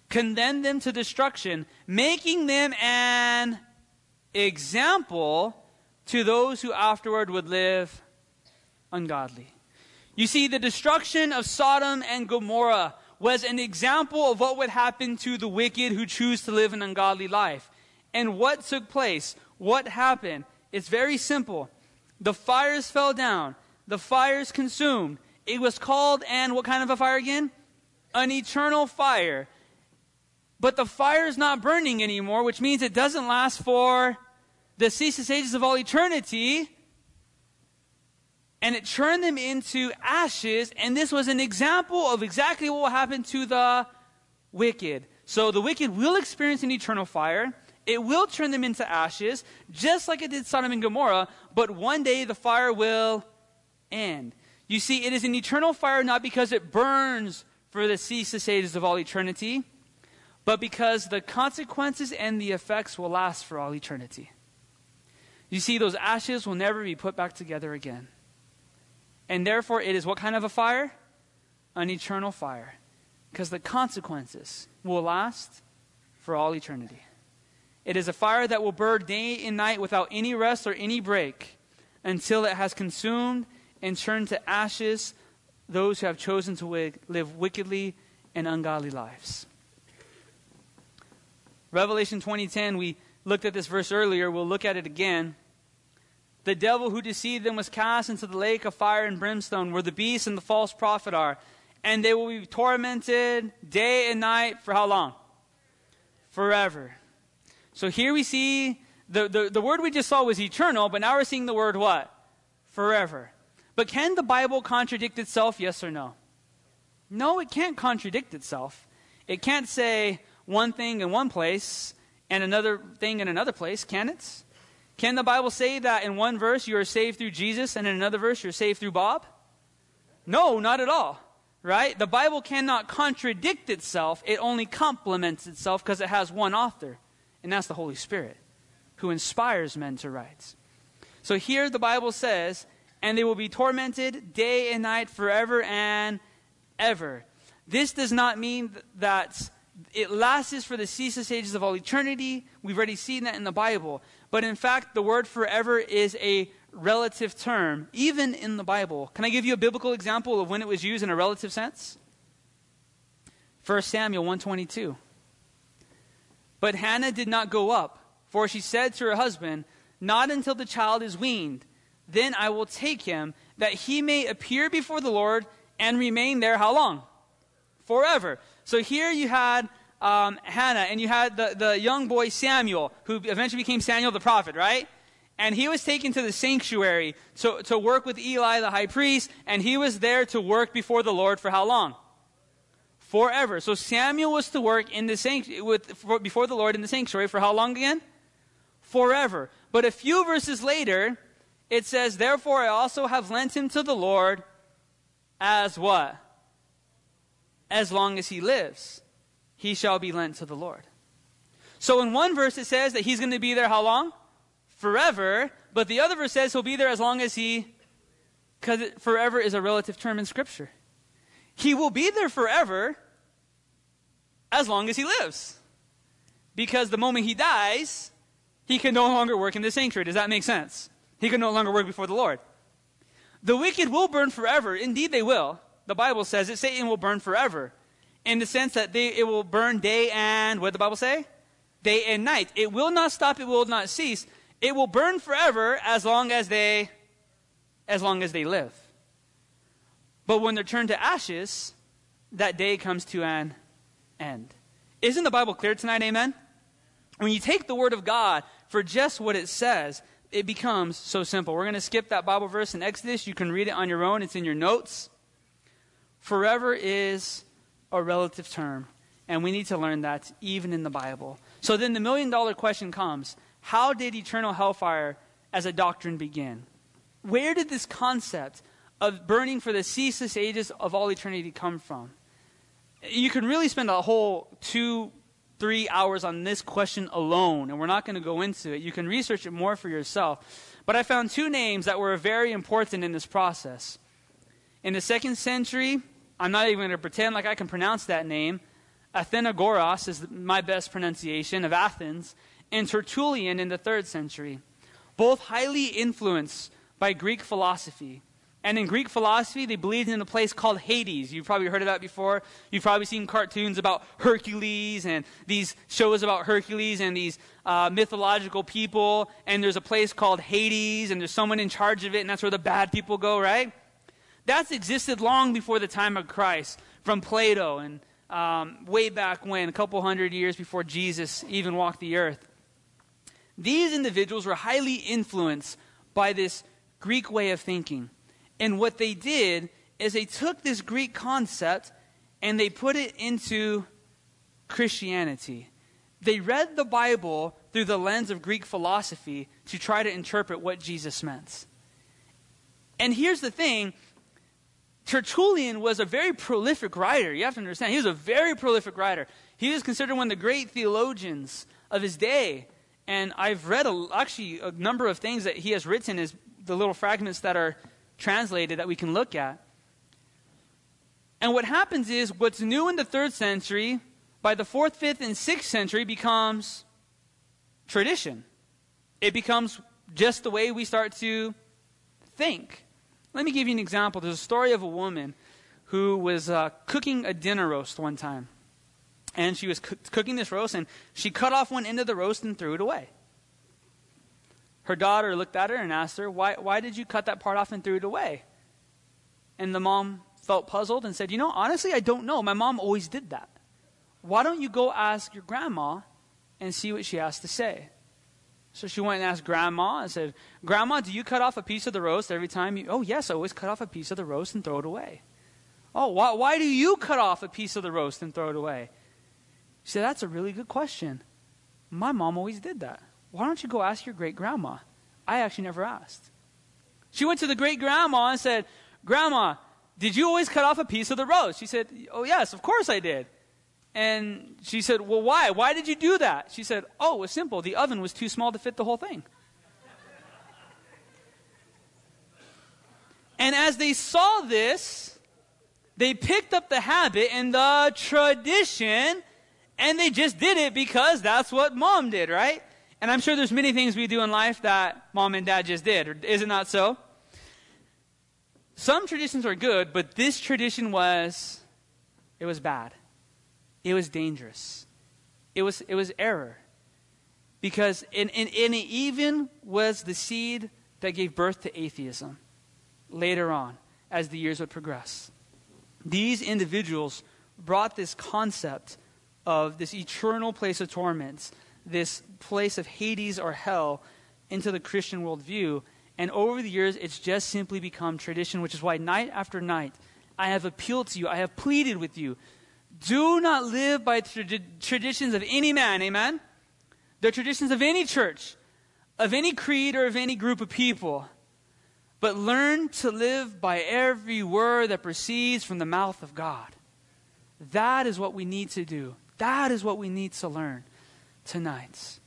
condemned them to destruction, making them an example to those who afterward would live ungodly. You see, the destruction of Sodom and Gomorrah was an example of what would happen to the wicked who choose to live an ungodly life. And what took place? What happened? It's very simple. The fires fell down. The fires consumed. It was called, and what kind of a fire again? An eternal fire. But the fire is not burning anymore, which means it doesn't last for the ceaseless ages of all eternity. And it turned them into ashes, and this was an example of exactly what will happen to the wicked. So the wicked will experience an eternal fire. It will turn them into ashes, just like it did Sodom and Gomorrah, but one day the fire will end. You see, it is an eternal fire not because it burns for the ceaseless ages of all eternity, but because the consequences and the effects will last for all eternity. You see, those ashes will never be put back together again. And therefore, it is what kind of a fire? An eternal fire. Because the consequences will last for all eternity. It is a fire that will burn day and night without any rest or any break until it has consumed and turned to ashes those who have chosen to live wickedly and ungodly lives. Revelation 20:10, we looked at this verse earlier. We'll look at it again. The devil who deceived them was cast into the lake of fire and brimstone, where the beast and the false prophet are. And they will be tormented day and night for how long? Forever. So here we see, the word we just saw was eternal, but now we're seeing the word what? Forever. But can the Bible contradict itself, yes or no? No, it can't contradict itself. It can't say one thing in one place and another thing in another place, can it? Can the Bible say that in one verse you are saved through Jesus and in another verse you're saved through Bob? No, not at all. Right? The Bible cannot contradict itself. It only complements itself because it has one author. And that's the Holy Spirit, who inspires men to write. So here the Bible says, and they will be tormented day and night forever and ever. This does not mean that it lasts for the ceaseless ages of all eternity. We've already seen that in the Bible. But in fact, the word forever is a relative term, even in the Bible. Can I give you a biblical example of when it was used in a relative sense? 1 Samuel 1:22. But Hannah did not go up, for she said to her husband, not until the child is weaned. Then I will take him, that he may appear before the Lord and remain there how long? Forever. So here you had Hannah, and you had the young boy Samuel, who eventually became Samuel the prophet, right? And he was taken to the sanctuary to work with Eli the high priest, and he was there to work before the Lord for how long? Forever. So Samuel was to work in the before the Lord in the sanctuary for how long again? Forever. But a few verses later, it says, therefore I also have lent him to the Lord as what? As long as he lives, he shall be lent to the Lord. So in one verse it says that he's going to be there how long? Forever. But the other verse says he'll be there as long as because forever is a relative term in Scripture. He will be there forever as long as he lives. Because the moment he dies, he can no longer work in the sanctuary. Does that make sense? He can no longer work before the Lord. The wicked will burn forever. Indeed they will. The Bible says that Satan will burn forever. In the sense that it will burn day and, what did the Bible say? Day and night. It will not stop, it will not cease. It will burn forever as long as they live. But when they're turned to ashes, that day comes to an end. Isn't the Bible clear tonight, amen? When you take the Word of God for just what it says, it becomes so simple. We're going to skip that Bible verse in Exodus. You can read it on your own. It's in your notes. Forever is a relative term, and we need to learn that even in the Bible. So then the million-dollar question comes, how did eternal hellfire as a doctrine begin? Where did this concept of burning for the ceaseless ages of all eternity come from? You can really spend a whole 2-3 hours on this question alone, and we're not going to go into it. You can research it more for yourself. But I found 2 names that were very important in this process. In the 2nd century, I'm not even going to pretend like I can pronounce that name, Athenagoras is my best pronunciation of Athens, and Tertullian in the 3rd century, both highly influenced by Greek philosophy. And in Greek philosophy, they believed in a place called Hades. You've probably heard of that before. You've probably seen cartoons about Hercules and these shows about Hercules and these mythological people. And there's a place called Hades, and there's someone in charge of it, and that's where the bad people go, right? That's existed long before the time of Christ, from Plato and way back when, a couple hundred years before Jesus even walked the earth. These individuals were highly influenced by this Greek way of thinking. And what they did is they took this Greek concept and they put it into Christianity. They read the Bible through the lens of Greek philosophy to try to interpret what Jesus meant. And here's the thing, Tertullian was a very prolific writer. You have to understand, he was a very prolific writer. He was considered one of the great theologians of his day. And I've read actually a number of things that he has written, is the little fragments that are translated that we can look at. And what happens is, what's new in the 3rd century, by the 4th, 5th, and 6th century becomes tradition. It becomes just the way we start to think. Let me give you an example. There's a story of a woman who was cooking a dinner roast one time. And she was cooking this roast, and she cut off one end of the roast and threw it away. Her daughter looked at her and asked her, why did you cut that part off and threw it away? And the mom felt puzzled and said, honestly, I don't know. My mom always did that. Why don't you go ask your grandma and see what she has to say? So she went and asked Grandma and said, Grandma, do you cut off a piece of the roast every time you... Oh, yes, I always cut off a piece of the roast and throw it away. Oh, why do you cut off a piece of the roast and throw it away? She said, that's a really good question. My mom always did that. Why don't you go ask your great-grandma? I actually never asked. She went to the great-grandma and said, Grandma, did you always cut off a piece of the roast? She said, oh, yes, of course I did. And she said, well, why? Why did you do that? She said, oh, it was simple. The oven was too small to fit the whole thing. And as they saw this, they picked up the habit and the tradition, and they just did it because that's what mom did, right? And I'm sure there's many things we do in life that mom and dad just did. Is it not so? Some traditions are good, but this tradition was bad. It was dangerous. It was error. Because it even was the seed that gave birth to atheism later on as the years would progress. These individuals brought this concept of this eternal place of torments, this place of Hades or hell, into the Christian worldview. And over the years, it's just simply become tradition, which is why night after night, I have appealed to you, I have pleaded with you, do not live by traditions of any man, amen? The traditions of any church, of any creed, or of any group of people. But learn to live by every word that proceeds from the mouth of God. That is what we need to do. That is what we need to learn tonight.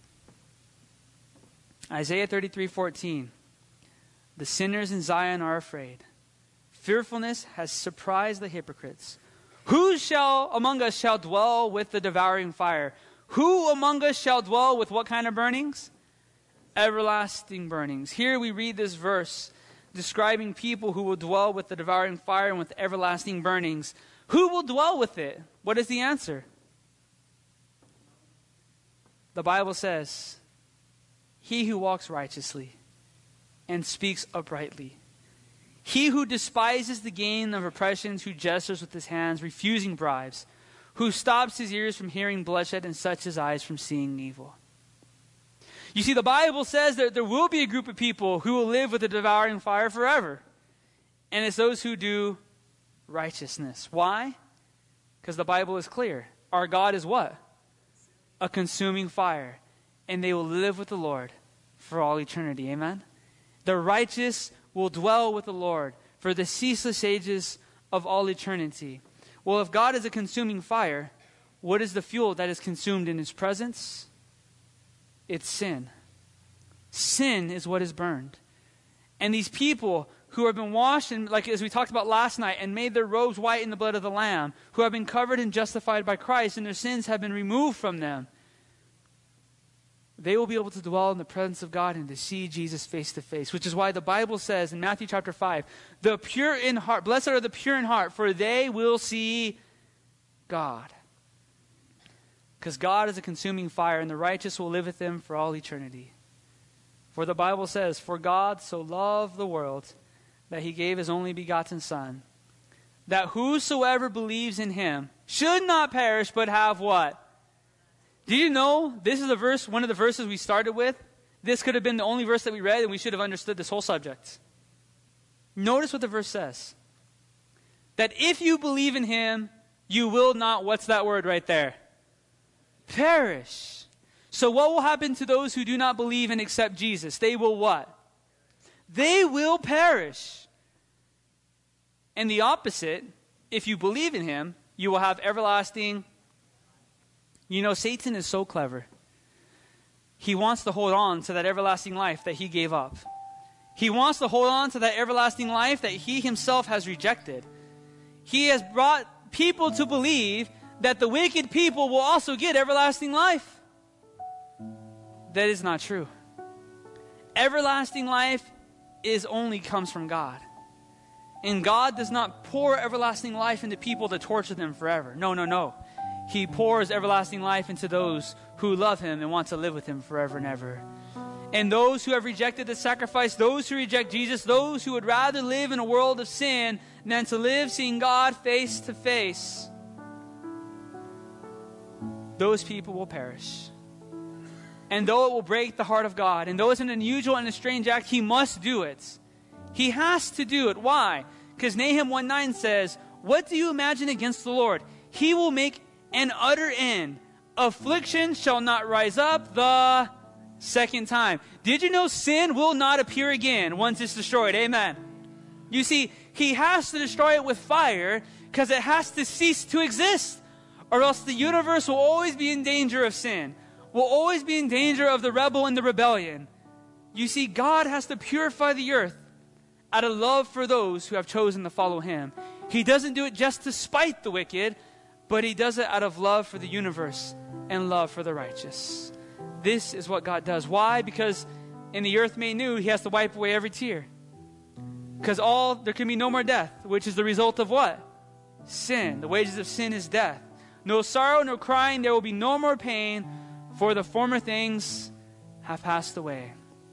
Isaiah 33:14. The sinners in Zion are afraid. Fearfulness has surprised the hypocrites. Who among us shall dwell with the devouring fire? Who among us shall dwell with what kind of burnings? Everlasting burnings. Here we read this verse describing people who will dwell with the devouring fire and with everlasting burnings. Who will dwell with it? What is the answer? The Bible says, he who walks righteously and speaks uprightly. He who despises the gain of oppressions, who gestures with his hands, refusing bribes, who stops his ears from hearing bloodshed and shuts his eyes from seeing evil. You see, the Bible says that there will be a group of people who will live with the devouring fire forever. And it's those who do righteousness. Why? Because the Bible is clear. Our God is what? A consuming fire. And they will live with the Lord for all eternity. Amen? The righteous will dwell with the Lord for the ceaseless ages of all eternity. Well, if God is a consuming fire, what is the fuel that is consumed in his presence? It's sin. Sin is what is burned. And these people who have been washed, and like as we talked about last night, and made their robes white in the blood of the Lamb, who have been covered and justified by Christ, and their sins have been removed from them, they will be able to dwell in the presence of God and to see Jesus face to face, which is why the Bible says in Matthew chapter 5, the pure in heart, blessed are the pure in heart, for they will see God. Because God is a consuming fire, and the righteous will live with him for all eternity. For the Bible says, for God so loved the world that he gave his only begotten Son, that whosoever believes in him should not perish, but have what? Do you know this is a verse, one of the verses we started with? This could have been the only verse that we read, and we should have understood this whole subject. Notice what the verse says. That if you believe in him, you will not, what's that word right there? Perish. So what will happen to those who do not believe and accept Jesus? They will what? They will perish. And the opposite, if you believe in him, you will have everlasting. You know, Satan is so clever. He wants to hold on to that everlasting life that he gave up. He wants to hold on to that everlasting life that he himself has rejected. He has brought people to believe that the wicked people will also get everlasting life. That is not true. Everlasting life only comes from God. And God does not pour everlasting life into people to torture them forever. No, no, no. He pours everlasting life into those who love him and want to live with him forever and ever. And those who have rejected the sacrifice, those who reject Jesus, those who would rather live in a world of sin than to live seeing God face to face, those people will perish. And though it will break the heart of God, and though it's an unusual and a strange act, he must do it. He has to do it. Why? Because Nahum 1:9 says, what do you imagine against the Lord? He will make an utter end. Affliction shall not rise up the second time. Did you know sin will not appear again once it's destroyed? Amen. You see, he has to destroy it with fire because it has to cease to exist, or else the universe will always be in danger of sin, will always be in danger of the rebel and the rebellion. You see, God has to purify the earth out of love for those who have chosen to follow him. He doesn't do it just to spite the wicked, but he does it out of love for the universe and love for the righteous. This is what God does. Why? Because in the earth made new, he has to wipe away every tear. Because there can be no more death, which is the result of what? Sin. The wages of sin is death. No sorrow, no crying, there will be no more pain, for the former things have passed away.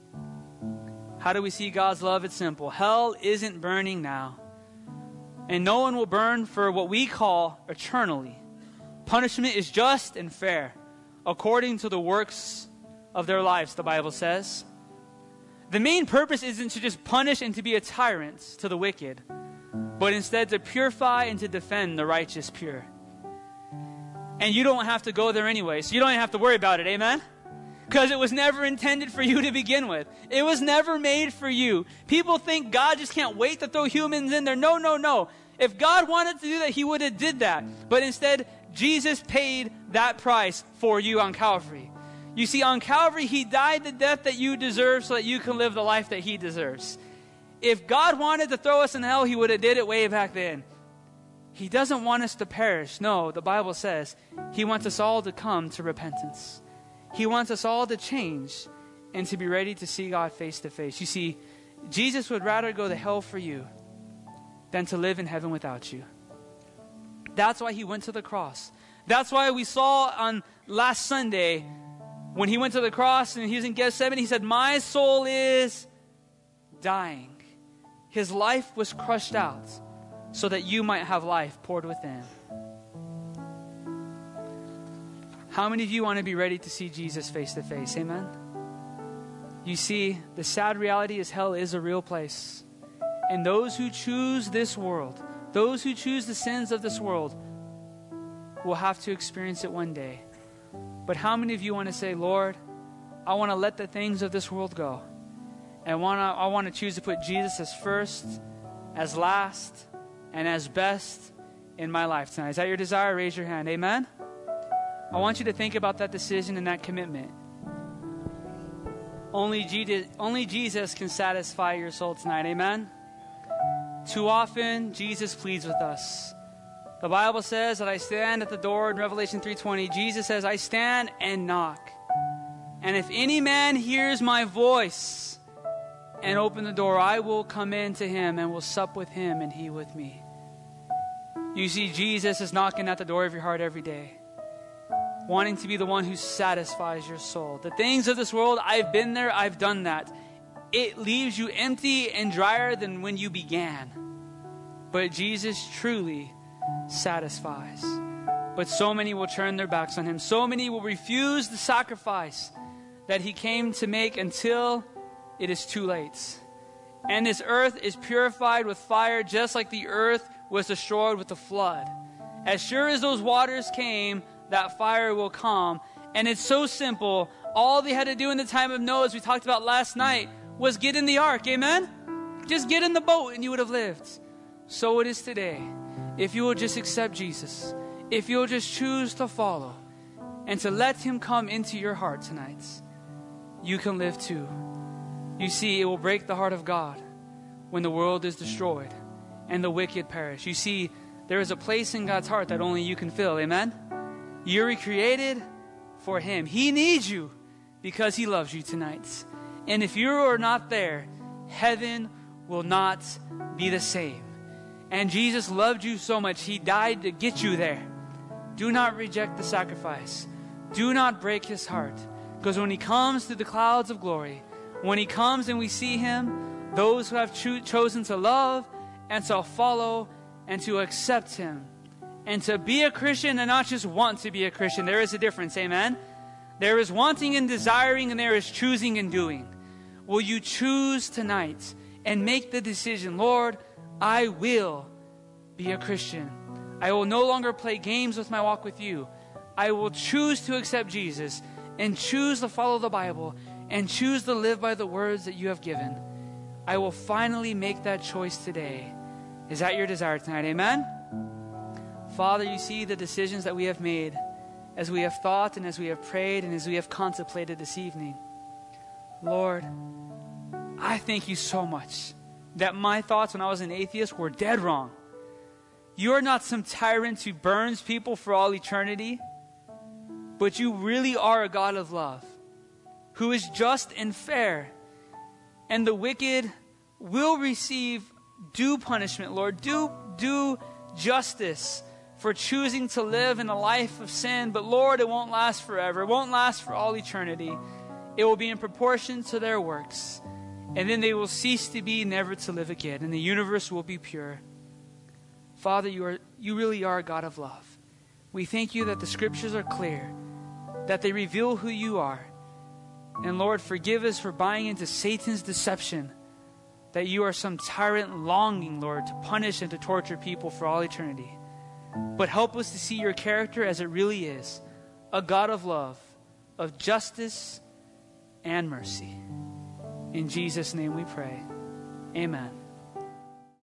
How do we see God's love? It's simple. Hell isn't burning now. And no one will burn for what we call eternally. Punishment is just and fair, according to the works of their lives, the Bible says. The main purpose isn't to just punish and to be a tyrant to the wicked, but instead to purify and to defend the righteous pure. And you don't have to go there anyway, so you don't even have to worry about it, amen? Because it was never intended for you to begin with. It was never made for you. People think God just can't wait to throw humans in there. No, no, no. If God wanted to do that, he would have did that. But instead, Jesus paid that price for you on Calvary. You see, on Calvary, he died the death that you deserve so that you can live the life that he deserves. If God wanted to throw us in hell, he would have did it way back then. He doesn't want us to perish. No, the Bible says he wants us all to come to repentance. He wants us all to change and to be ready to see God face to face. You see, Jesus would rather go to hell for you than to live in heaven without you. That's why he went to the cross. That's why we saw on last Sunday when he went to the cross and he was in Gethsemane, he said, my soul is dying. His life was crushed out so that you might have life poured within. How many of you want to be ready to see Jesus face to face? Amen? You see, the sad reality is hell is a real place. And those who choose this world, those who choose the sins of this world, will have to experience it one day. But how many of you want to say, Lord, I want to let the things of this world go. And I want to choose to put Jesus as first, as last, and as best in my life tonight. Is that your desire? Raise your hand. Amen? I want you to think about that decision and that commitment. Only Jesus can satisfy your soul tonight. Amen? Too often, Jesus pleads with us. The Bible says that I stand at the door in Revelation 3:20. Jesus says, I stand and knock. And if any man hears my voice and open the door, I will come in to him and will sup with him and he with me. You see, Jesus is knocking at the door of your heart every day, wanting to be the one who satisfies your soul. The things of this world, I've been there, I've done that. It leaves you empty and drier than when you began. But Jesus truly satisfies. But so many will turn their backs on him. So many will refuse the sacrifice that he came to make until it is too late. And this earth is purified with fire, just like the earth was destroyed with the flood. As sure as those waters came, that fire will come. And it's so simple. All they had to do in the time of Noah, as we talked about last night, was get in the ark. Amen? Just get in the boat and you would have lived. So it is today. If you will just accept Jesus, if you will just choose to follow and to let him come into your heart tonight, you can live too. You see, it will break the heart of God when the world is destroyed and the wicked perish. You see, there is a place in God's heart that only you can fill. Amen? You're created for him. He needs you because he loves you tonight. And if you are not there, heaven will not be the same. And Jesus loved you so much, he died to get you there. Do not reject the sacrifice. Do not break his heart. Because when he comes through the clouds of glory, when he comes and we see him, those who have chosen to love and to follow and to accept him and to be a Christian and not just want to be a Christian, there is a difference, amen? There is wanting and desiring, and there is choosing and doing. Will you choose tonight and make the decision, Lord, I will be a Christian. I will no longer play games with my walk with you. I will choose to accept Jesus and choose to follow the Bible and choose to live by the words that you have given. I will finally make that choice today. Is that your desire tonight? Amen? Father, you see the decisions that we have made as we have thought and as we have prayed and as we have contemplated this evening. Lord, I thank you so much that my thoughts when I was an atheist were dead wrong. You are not some tyrant who burns people for all eternity, but you really are a God of love, who is just and fair. And the wicked will receive due punishment, Lord, due justice for choosing to live in a life of sin. But Lord, it won't last forever. It won't last for all eternity. It will be in proportion to their works. And then they will cease to be, never to live again. And the universe will be pure. Father, you really are a God of love. We thank you that the scriptures are clear, that they reveal who you are. And Lord, forgive us for buying into Satan's deception, that you are some tyrant longing, Lord, to punish and to torture people for all eternity. But help us to see your character as it really is, a God of love, of justice and mercy. In Jesus' name we pray. Amen.